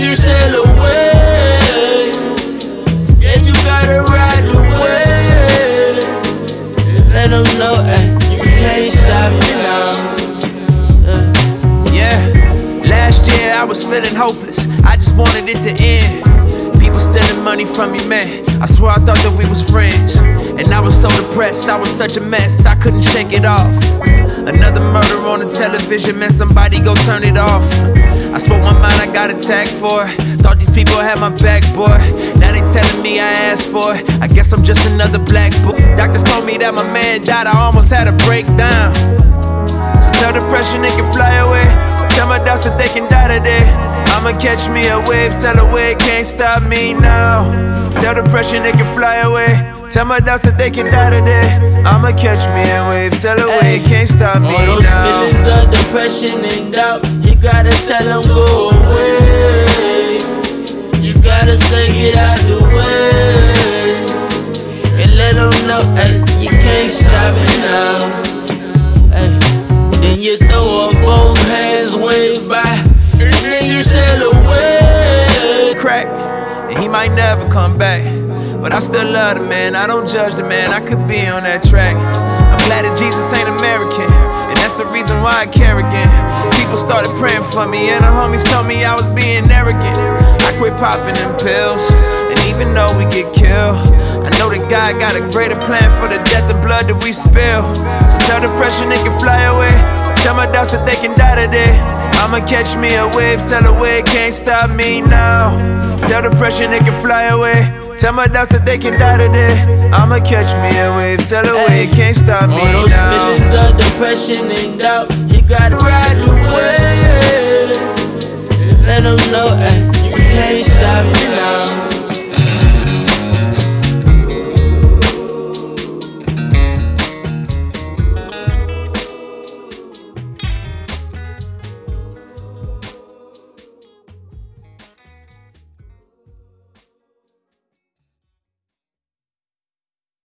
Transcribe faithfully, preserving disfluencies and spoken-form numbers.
you sail away. Yeah, you gotta ride the wave. Let them know, ay, you can't stop me now. Yeah, last year I was feeling hopeless, I just wanted it to end. People stealing money from me, man, I swear I thought that we was friends. And I was so depressed, I was such a mess, I couldn't shake it off. Another murder on the television, man, somebody go turn it off. I spoke my mind, I got attacked for it. Thought these people had my back, boy. Now they telling me I asked for it. I guess I'm just another black boy. Doctors told me that my man died, I almost had a breakdown. So tell depression it can fly away. Tell my doubts that they can die today. I'ma catch me a wave, sail away, can't stop me now. Tell depression it can fly away. Tell my doubts that they can die today. I'ma catch me a wave, sail away, can't stop me now. All those feelings of depression and doubt, you gotta tell them go away. You gotta say get out the way. And let them know, ay, you can't stop me now. Ay. Then you throw up both hands, wave by, and then you sail away. Crack, and he might never come back, but I still love the man, I don't judge the man, I could be on that track. I'm glad that Jesus ain't American, and that's the reason why I care again. People started praying for me, and the homies told me I was being arrogant. I quit popping them pills, and even though we get killed, I know that God got a greater plan for the death and blood that we spill. So tell depression it can fly away. Tell my doubts that they can die today. I'ma catch me a wave, sail away, can't stop me now. Tell depression it can fly away. Tell my doubts that they can die today. I'ma catch me a wave, sail away, can't stop me now. All those feelings of depression and doubt, you gotta ride the wave. Let them know, ay, you can't stop me now.